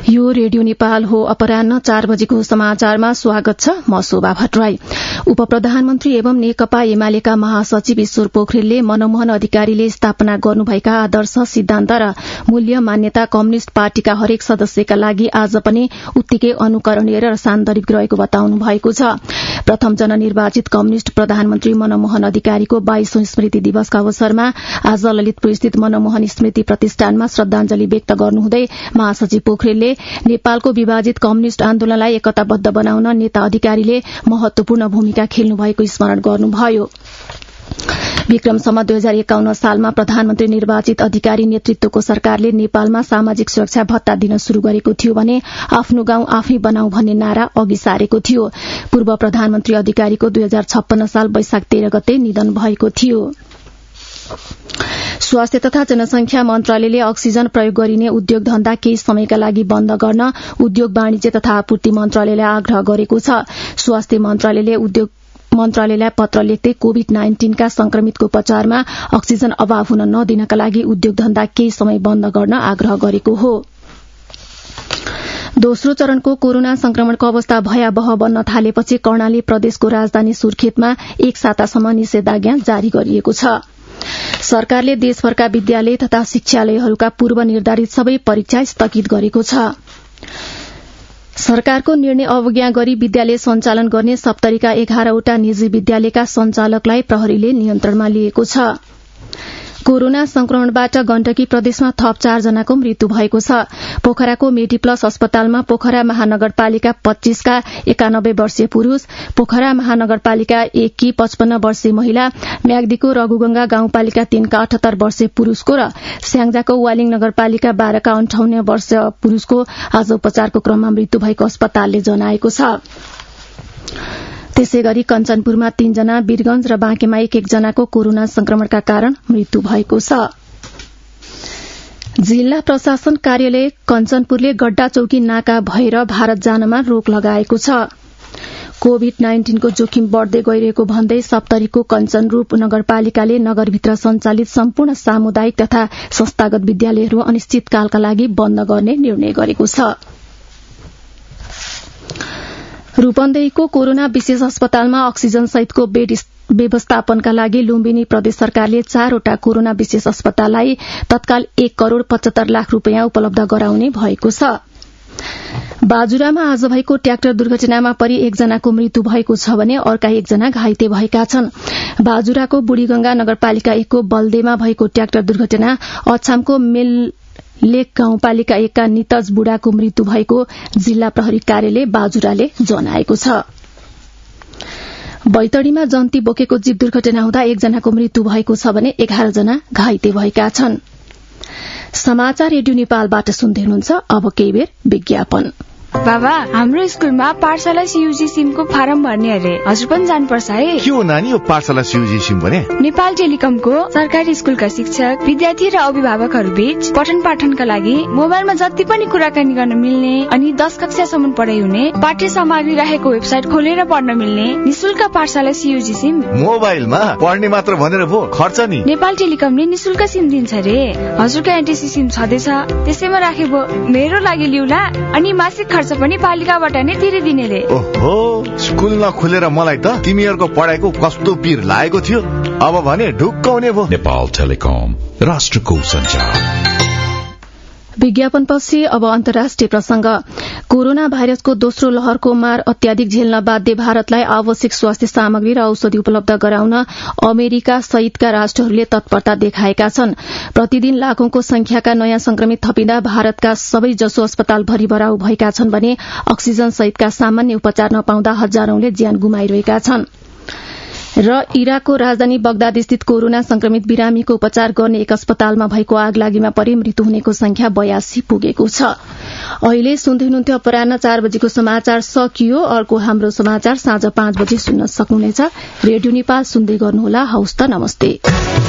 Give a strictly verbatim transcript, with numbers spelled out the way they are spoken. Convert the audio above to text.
यो रेडियो नेपाल हो। अपराह्न चार बजेको समाचारमा स्वागत छ। म शोभा भट्टराई। उप प्रधानमन्त्री एवं नेकपा एमालेका महासचिव ईश्वर पोखरेलले मनमोहन अधिकारीले स्थापना गर्नुभएका आदर्श सिद्धान्त र मूल्य मान्यता कम्युनिष्ट पार्टीका हरेक सदस्यका लागि आज पनि उत्तिकै अनुकरणीय र सान्दर्भिक रहेको बताउनु भएको छ। प्रथम जननिर्वाचित कम्युनिष्ट प्रधानमन्त्री मनमोहन अधिकारीको बाइसौं स्मृति दिवसका अवसरमा आज ललितपुर स्थित मनमोहन स्मृति प्रतिष्ठानमा श्रद्धांजलि व्यक्त गर्नुहुँदै महासचिव पोखरेलले नेपालको विभाजित कम्युनिष्ट आन्दोलनलाई एकताबद्ध बनाउन नेता अधिकारीले महत्वपूर्ण भूमिका खेल्नु भएको स्मरण गर्नुभयो। विक्रम सम्वत दुई हजार एकाउन्न सालमा प्रधानमन्त्री निर्वाचित अधिकारी नेतृत्वको सरकारले नेपालमा सामाजिक सुरक्षा भत्ता दिन शुरू गरेको थियो भने आफ्नो गाउँ आफै बनाऊ भन्ने नारा अघि सारेको थियो। पूर्व प्रधानमन्त्री अधिकारीको दुई हजार छप्पन्न साल वैशाख तेह्र गते निधन भएको थियो। स्वास्थ्य तथा जनसंख्या मन्त्रालयले अक्सिजन प्रयोग गरिने उद्योग धन्दा केही समयका लागि बन्द गर्न उद्योग वाणिज्य तथा आपूर्ति मन्त्रालयलाई आग्रह गरेको छ। स्वास्थ्य मन्त्रालयले उद्योग मन्त्रालयलाई पत्र लेख्दै कोविड नाइन्टीनका संक्रमितको उपचारमा अक्सिजन अभाव हुन नदिनका लागि उद्योग धन्दा केही समय बन्द गर्न आग्रह गरेको हो। दोस्रो चरणको कोरोना संक्रमणको अवस्था भयावह बन्न थालेपछि कर्णाली प्रदेशको राजधानी सुर्खेतमा एक सातासम्म निषेधाज्ञा जारी गरिएको छ। सरकारले देशभरका विद्यालय तथा शिक्षालयहरूका पूर्व निर्धारित सबै परीक्षा स्थगित गरेको छ। सरकारको निर्णय अवज्ञा गरी विद्यालय सञ्चालन गर्ने सप्तरीका एघारवटा निजी विद्यालयका सञ्चालकलाई प्रहरीले नियन्त्रणमा लिएको छ। कोरोना संक्रमणबाट गण्डकी प्रदेशमा थप चारजनाको मृत्यु भएको छ। पोखराको मेडिप्लस अस्पतालमा पोखरा महानगरपालिका पच्चीसका एकानब्बे वर्षीय पुरूष, पोखरा महानगरपालिका एक की पचपन्न वर्षीय महिला, म्याग्दीको रघुगंगा गाउँपालिका तीनका अठहत्तर वर्षीय पुरूषको र स्याङ्जाको वालिङ नगरपालिका बाह्रका अन्ठाउन्न वर्षीय पुरूषको आज उपचारको क्रममा मृत्यु भएको अस्पतालले जनाएको छ। त्यसै गरी कञ्चनपुरमा तीनजना, वीरगंज र बाँकेमा एक एकजनाको कोरोना संक्रमणका कारण मृत्यु भएको छ। जिल्ला प्रशासन कार्यालय कञ्चनपुरले गड्डा चौकी नाका भएर भारत जानमा रोक लगाएको छ। कोविड नाइन्टीनको जोखिम बढ़दै गइरहेको भन्दै सप्तरीको कञ्चनरूप नगरपालिकाले नगरभित्र सञ्चालित सम्पूर्ण सामुदायिक तथा संस्थागत विद्यालयहरू अनिश्चितकालका लागि बन्द गर्ने निर्णय गरेको छ। रूपन्देहीको कोरोना विशेष अस्पतालमा अक्सिजन सहितको बेड व्यवस्थापनका लागि लुम्बिनी प्रदेश सरकारले चारवटा कोरोना विशेष अस्पताललाई तत्काल एक करोड़ पचहत्तर लाख रूपियाँ उपलब्ध गराउने भएको छ। बाजुरामा आज भएको ट्र्याक्टर दुर्घटनामा परि एकजनाको मृत्यु भएको छ भने अर्का एकजना घाइते भएका छन्। बाजुराको बुढीगंगा नगरपालिका एकको बल्देमा भएको ट्र्याक्टर दुर्घटना अछामको मेल लेक गाउँपालिका एकका नितज बुढाको मृत्यु भएको जिल्ला प्रहरी कार्यालय बाजुराले जनाएको छ। बैतडीमा जन्ती बोकेको जीप दुर्घटना हुँदा एकजनाको मृत्यु भएको छ भने एघार जना घाइते भएका छन्। समाचार रेडियो नेपालबाट सुन्दै हुनुहुन्छ। अब केही बेर विज्ञापन। बाबा, हाम्रो स्कुलमा पाठशाला सीयूजी सिमको फारम भर्ने अरे, हजुर पनि जानुपर्छ है। के हो नानी यो पाठशाला सीयूजी सिम भने? नेपाल टेलिकमको सरकारी स्कुलका शिक्षक, विद्यार्थी र अभिभावकहरू बीच पठन पाठनका लागि मोबाइलमा जति पनि कुराकानी गर्न मिल्ने अनि दश कक्षासम्म पढाइ हुने पाठ्य सामग्री राखेको वेबसाइट खोलेर पढ्न मिल्ने निशुल्क पाठशाला सीयूजी सिम। मोबाइलमा पढ्ने मात्र भनेर भो खर्च नि? नेपाल टेलिकमले निशुल्क सिम दिन्छ रे। हजुरको एनटीसी सिम छँदैछ, त्यसैमा राखेको मेरो लागि लिउला अनि मासिक खर्च पनि पालिकाबाट नै तिरिदिने रे। ओहो, स्कुल नखुलेर मलाई त तिमीहरूको पढाइको कस्तो पीर लागेको थियो। अब भने ढुक्क हुने भो। नेपाल टेलिकम, राष्ट्रको सञ्चार। विज्ञापनपछि अब अन्तर्राष्ट्रिय प्रसंग। कोरोना भाइरसको दोस्रो लहरको मार अत्याधिक झेल्न बाध्य भारतलाई आवश्यक स्वास्थ्य सामग्री र औषधि उपलब्ध गराउन अमेरिका सहितका राष्ट्रहरूले तत्परता देखाएका छन्। प्रतिदिन लाखौंको संख्याका नयाँ संक्रमित थपिँदा भारतका सबै जसो अस्पताल भरिभराउ भएका छन् भने अक्सिजन सहितका सामान्य उपचार नपाउँदा हजारौंले ज्यान गुमाइरहेका छन्। र इराकको राजधानी बगदाद स्थित कोरोना संक्रमित बिरामीको उपचार गर्ने एक अस्पतालमा भएको आगलागीमा परि मृत्यु हुनेको संख्या बयासी पुगेको छ। अहिले सुन्दै हुनुहुन्थ्यो अपराह्न चार बजेको समाचार सकियो। अर्को हाम्रो समाचार साँझ पाँच बजे सुन्न सक्नुहुनेछ। रेडियो नेपाल सुन्दै गर्नुहोला। हवस् त, नमस्ते।